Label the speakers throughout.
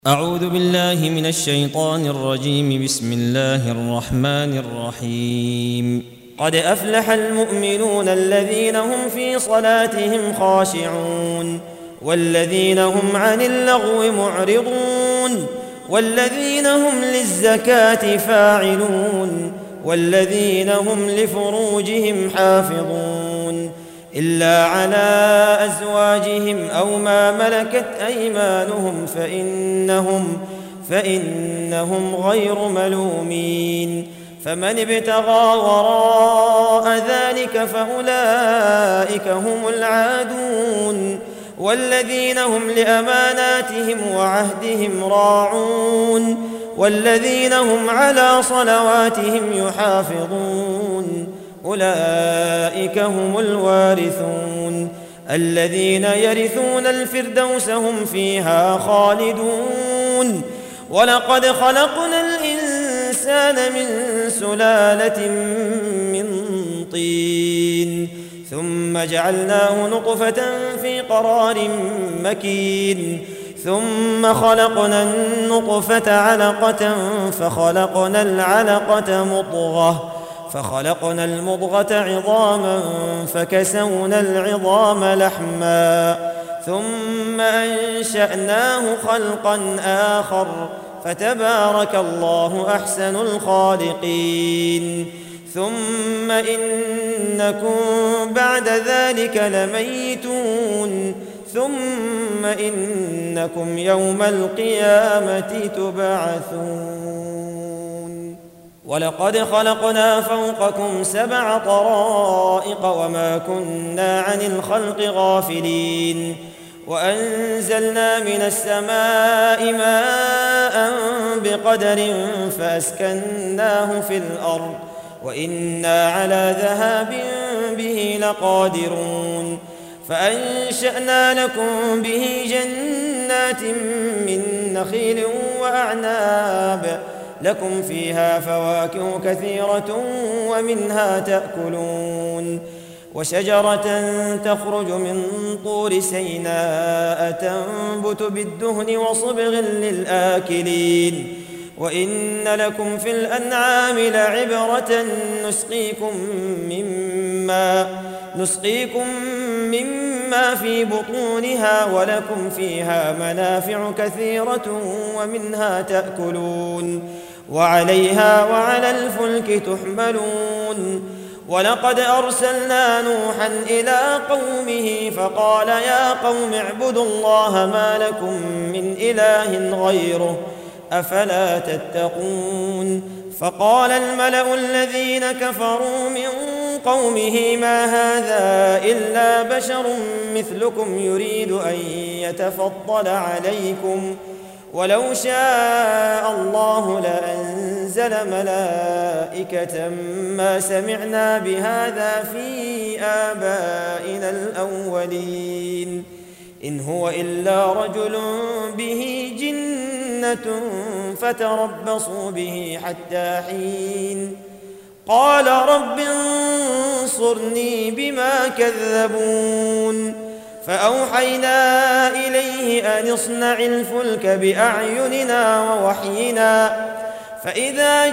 Speaker 1: أعوذ بالله من الشيطان الرجيم. بسم الله الرحمن الرحيم. قد أفلح المؤمنون الذين هم في صلاتهم خاشعون والذين هم عن اللغو معرضون والذين هم للزكاة فاعلون والذين هم لفروجهم حافظون إلا على أزواجهم أو ما ملكت أيمانهم فإنهم غير ملومين. فمن ابتغى وراء ذلك فأولئك هم العادون والذين هم لأماناتهم وعهدهم راعون والذين هم على صلواتهم يحافظون أولئك هم الوارثون الذين يرثون الفردوس هم فيها خالدون. ولقد خلقنا الإنسان من سلالة من طين ثم جعلناه نطفة في قرار مكين ثم خلقنا النطفة علقة فخلقنا المضغة عظاما فكسونا العظام لحما ثم أنشأناه خلقا آخر فتبارك الله أحسن الخالقين. ثم إنكم بعد ذلك لميتون ثم إنكم يوم القيامة تبعثون. ولقد خلقنا فوقكم 7 طرائق وما كنا عن الخلق غافلين وأنزلنا من السماء ماء بقدر فأسكناه في الأرض وإنا على ذهاب به لقادرون. فأنشأنا لكم به جنات من نخيل وأعناب لكم فيها فواكه كثيرة ومنها تأكلون وشجرة تخرج من طور سيناء تنبت بالدهن وصبغ للآكلين. وإن لكم في الأنعام لعبرة نسقيكم مما في بطونها ولكم فيها منافع كثيرة ومنها تأكلون وعليها وعلى الفلك تحملون. ولقد أرسلنا نوحا إلى قومه فقال يا قوم اعبدوا الله ما لكم من إله غيره أفلا تتقون. فقال الملأ الذين كفروا من قومه ما هذا إلا بشر مثلكم يريد أن يتفضل عليكم ولو شاء الله لأنزل ملائكة ما سمعنا بهذا في آبائنا الأولين إن هو إلا رجل به جنة فتربصوا به حتى حين. قال رب انصرني بما كذبون. فأوحينا إليه أن اصنع الفلك بأعيننا ووحينا فإذا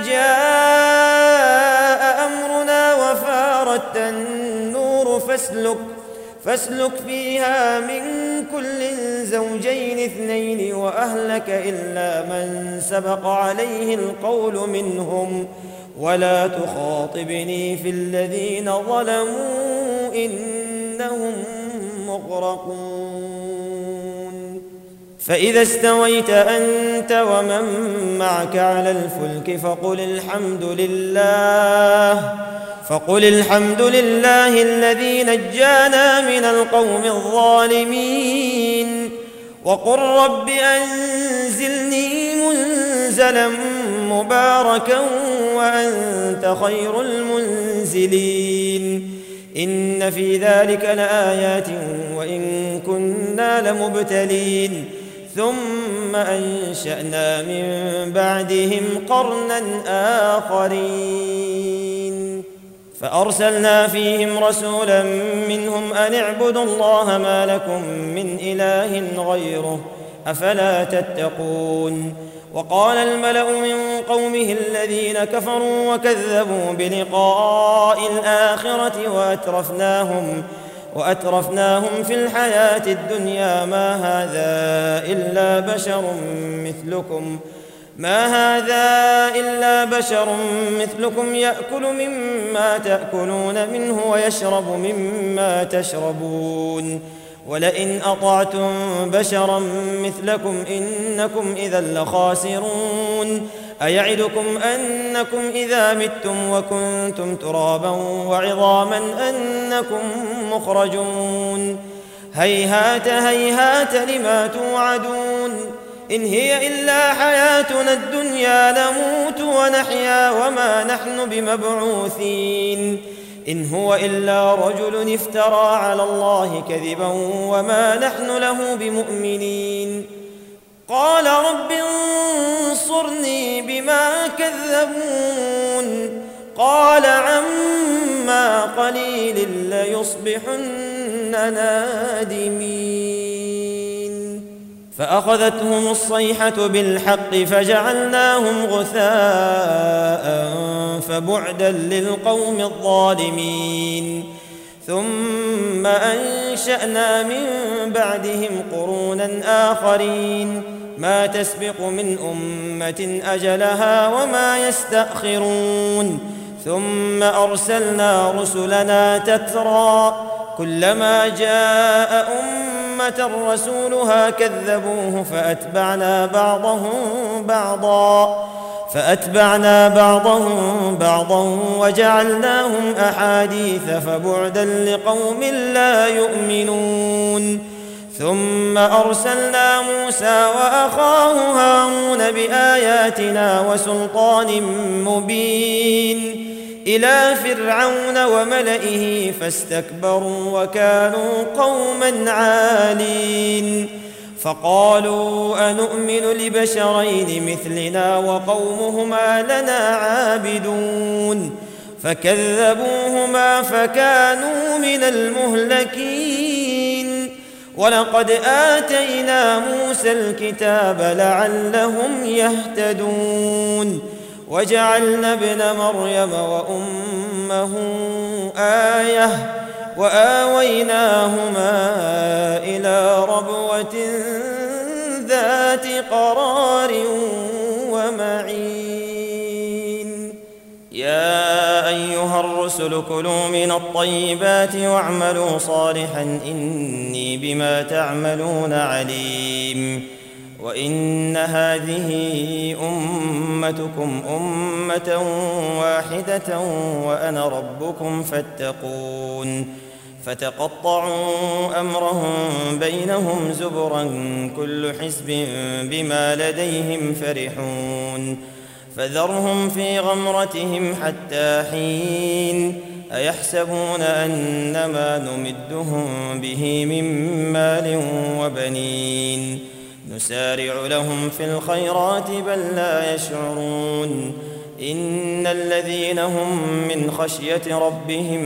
Speaker 1: جاء أمرنا وفارت النور فاسلك فيها من كل زوجين 2 وأهلك إلا من سبق عليه القول منهم ولا تخاطبني في الذين ظلموا إنهم مغرقون. فإذا استويت أنت ومن معك على الفلك فقل الحمد لله الذي نجانا من القوم الظالمين وقل رب أنزلني منزلا مباركا وأنت خير المنزلين. إن في ذلك لآيات وإن كنا لمبتلين. ثم أنشأنا من بعدهم قرنا آخرين فأرسلنا فيهم رسولا منهم أن اعبدوا الله ما لكم من إله غيره أفلا تتقون. وقال الملأ من قومه الذين كفروا وكذبوا بلقاء الآخرة وأترفناهم في الحياة الدنيا ما هذا إلا بشر مثلكم يأكل مما تأكلون منه ويشرب مما تشربون ولئن أطعتم بشرا مثلكم إنكم إذا لخاسرون. أيعدكم أنكم إذا متم وكنتم ترابا وعظاما أنكم مخرجون. هيهات هيهات لما توعدون. إن هي إلا حياتنا الدنيا نموت ونحيا وما نحن بمبعوثين. إن هو إلا رجل افترى على الله كذبا وما نحن له بمؤمنين. قال رب انصرني بما كذبون. قال عما قليل ليصبحن نادمين. فأخذتهم الصيحة بالحق فجعلناهم غثاء فبعدا للقوم الظالمين. ثم أنشأنا من بعدهم قرونا آخرين ما تسبق من أمة أجلها وما يستأخرون. ثم أرسلنا رسلنا تترى كلما جاء أمة رسولها كذبوه فأتبعنا بعضهم بعضا وجعلناهم أحاديث فبعدا لقوم لا يؤمنون. ثم أرسلنا موسى وأخاه هارون بآياتنا وسلطان مبين إلى فرعون وملئه فاستكبروا وكانوا قوما عالين. فقالوا أنؤمن لبشرين مثلنا وقومهما لنا عابدون. فكذبوهما فكانوا من المهلكين. ولقد آتينا موسى الكتاب لعلهم يهتدون. وجعلنا ابن مريم وأمه آية وآويناهما إلى ربوة ذات قرار ومعين. يا أيها الرسل كلوا من الطيبات واعملوا صالحا إني بما تعملون عليم. وإن هذه أمتكم أمة واحدة وأنا ربكم فاتقون. فتقطعوا أمرهم بينهم زبرا كل حزب بما لديهم فرحون. فذرهم في غمرتهم حتى حين. أيحسبون أنما نمدهم به من مال وبنين نسارع لهم في الخيرات بل لا يشعرون. إن الذين هم من خشية ربهم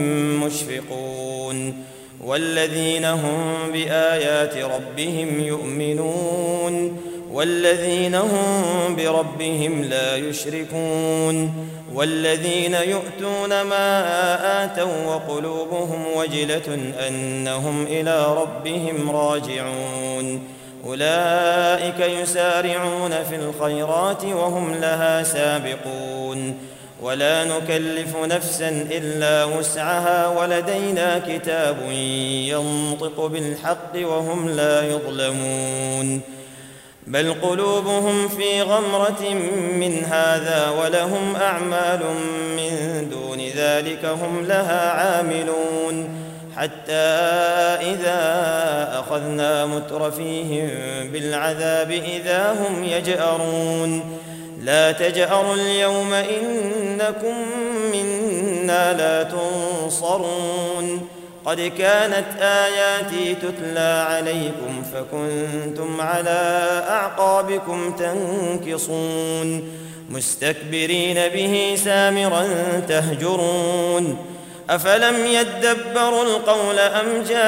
Speaker 1: مشفقون والذين هم بآيات ربهم يؤمنون والذين هم بربهم لا يشركون والذين يؤتون ما آتوا وقلوبهم وجلة أنهم إلى ربهم راجعون. أولئك يسارعون في الخيرات وهم لها سابقون. ولا نكلف نفسا إلا وسعها ولدينا كتاب ينطق بالحق وهم لا يظلمون. بل قلوبهم في غمرة من هذا ولهم أعمال من دون ذلك هم لها عاملون. حتى إذا أخذنا مترفيهم بالعذاب إذا هم يجأرون. لا تجأروا اليوم إنكم منا لا تنصرون. قد كانت آياتي تتلى عليكم فكنتم على أعقابكم تنكصون مستكبرين به سامرا تهجرون. أفلم يدبروا القول أم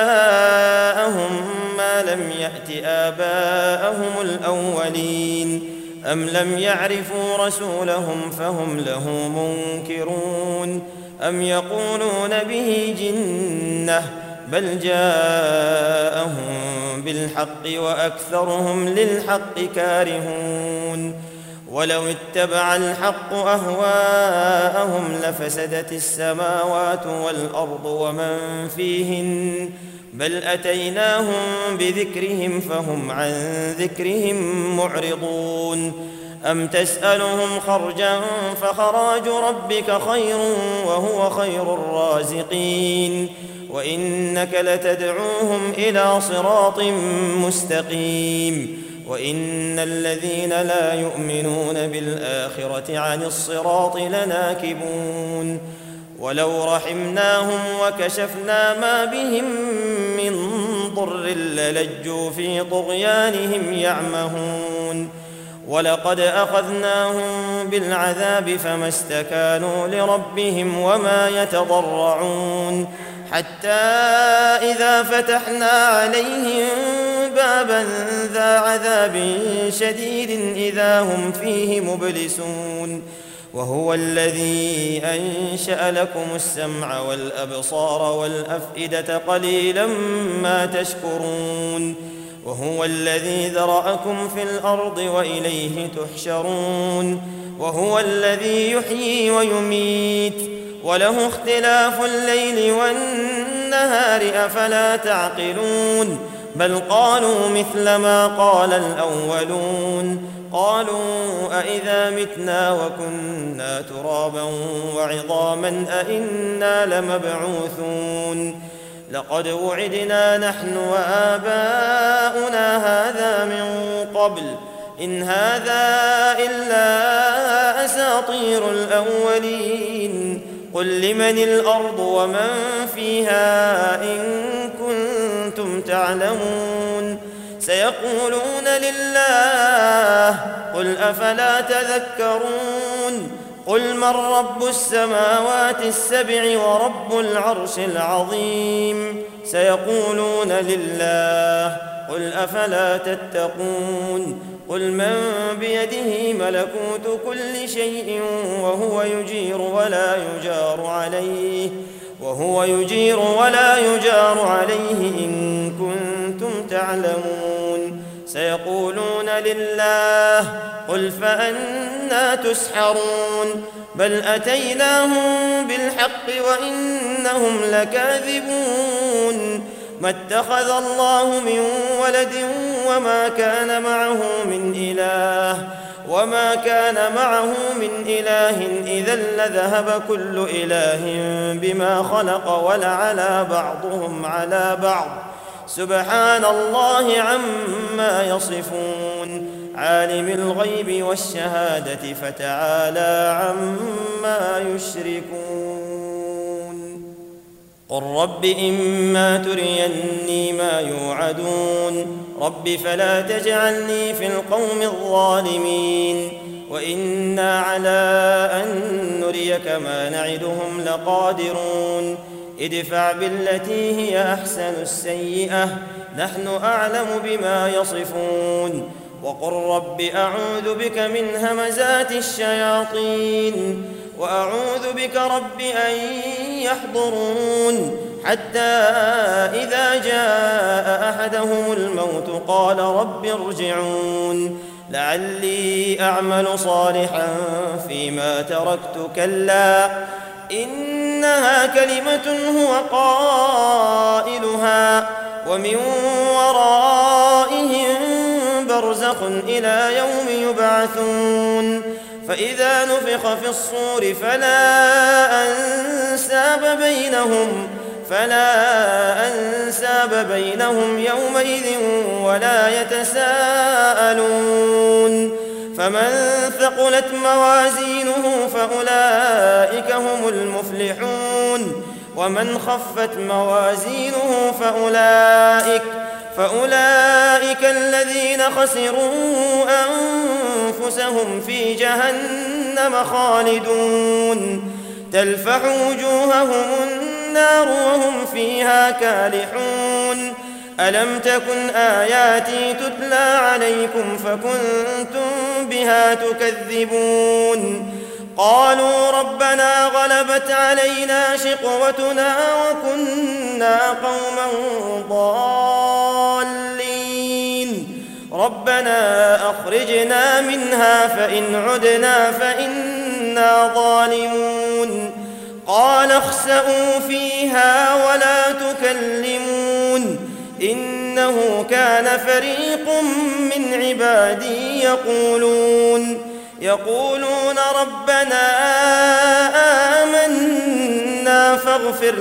Speaker 1: جاءهم ما لم يأت آباءهم الأولين أم لم يعرفوا رسولهم فهم له منكرون أم يقولون به جنة بل جاءهم بالحق وأكثرهم للحق كارهون ولو اتبع الحق أهواءهم لفسدت السماوات والأرض ومن فيهن بل أتيناهم بذكرهم فهم عن ذكرهم معرضون أم تسألهم خرجا فخراج ربك خير وهو خير الرازقين وإنك لتدعوهم إلى صراط مستقيم وإن الذين لا يؤمنون بالآخرة عن الصراط لناكبون ولو رحمناهم وكشفنا ما بهم من ضر للجوا في طغيانهم يعمهون ولقد أخذناهم بالعذاب فما استكانوا لربهم وما يتضرعون حتى إذا فتحنا عليهم بابا ذا عذاب شديد إذا هم فيه مبلسون وهو الذي أنشأ لكم السمع والأبصار والأفئدة قليلا ما تشكرون وهو الذي ذرأكم في الأرض وإليه تحشرون وهو الذي يحيي ويميت وله اختلاف الليل والنهار أفلا تعقلون بل قالوا مثل ما قال الأولون قالوا أإذا متنا وكنا ترابا وعظاما أإنا لمبعوثون لقد وعدنا نحن وآباؤنا هذا من قبل إن هذا إلا أساطير الأولين قل لمن الأرض ومن فيها إن كنتم تعلمون سيقولون لله قل أفلا تذكرون قل من رب السماوات السبع ورب العرش العظيم سيقولون لله قل أفلا تتقون قل من بيده ملكوت كل شيء وهو يجير ولا يجار عليه إن كنتم تعلمون سيقولون لله قل فأنى تسحرون بل أتيناهم بالحق وإنهم لكاذبون ما اتخذ الله من ولد وما كان معه من إله إذا لذهب كل إله بما خلق ولعلى بعضهم على بعض سبحان الله عما يصفون عالم الغيب والشهادة فتعالى عما يشركون قل رب إما تريني ما يوعدون رب فلا تجعلني في القوم الظالمين وإنا على أن نريك ما نعدهم لقادرون ادفع بالتي هي أحسن السيئة نحن أعلم بما يصفون وقل رب أعوذ بك من همزات الشياطين وأعوذ بك رب أن يحضرون حتى إذا جاء أحدهم الموت قال رب ارجعون لعلي أعمل صالحا فيما تركت كلا إنها كلمة هو قائلها ومن ورائهم برزخ إلى يوم يبعثون فإذا نفخ في الصور فلا أنساب بينهم يومئذ ولا يتساءلون فمن ثقلت موازينه فأولئك هم المفلحون ومن خفت موازينه فأولئك الذين خسروا أنفسهم في جهنم خالدون تلفح وجوههم النار وهم فيها كالحون ألم تكن آياتي تتلى عليكم فكنتم بها تكذبون قالوا ربنا غلبت علينا شقوتنا وكنا قوما ضالين ربنا أخرجنا منها فإن عدنا فإنا ظالمون قال اخسئوا فيها ولا تكلمون إنه كان فريق من عبادي يقولون ربنا آمنا فاغفر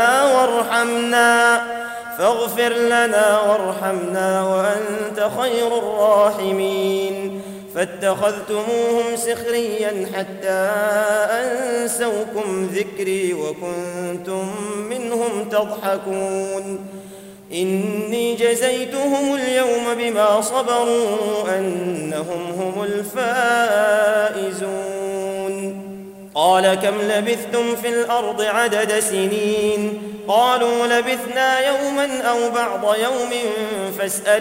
Speaker 1: لنا وارحمنا وأنت خير الراحمين فاتخذتموهم سخريا حتى أنسوكم ذكري وكنتم منهم تضحكون إني جزيتهم اليوم بما صبروا أنهم هم الفائزون قال كم لبثتم في الأرض عدد سنين قالوا لبثنا يوما أو بعض يوم فاسأل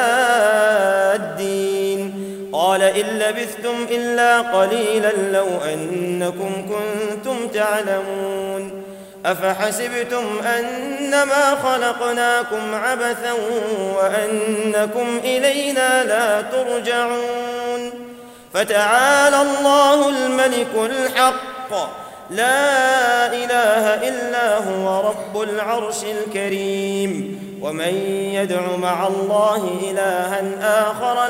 Speaker 1: العادين قال إن لبثتم إلا قليلا لو أنكم كنتم تعلمون أفحسبتم أنما خلقناكم عبثا وأنكم إلينا لا ترجعون فتعالى الله الملك الحق لا إله إلا هو رب العرش الكريم ومن يدع مع الله إلها آخر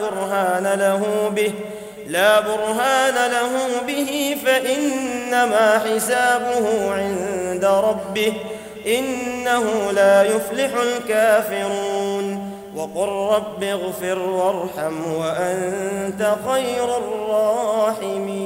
Speaker 1: لا برهان له به فإنما حسابه عند ربه إنه لا يفلح الكافرون وقل رب اغفر وارحم وأنت خير الراحمين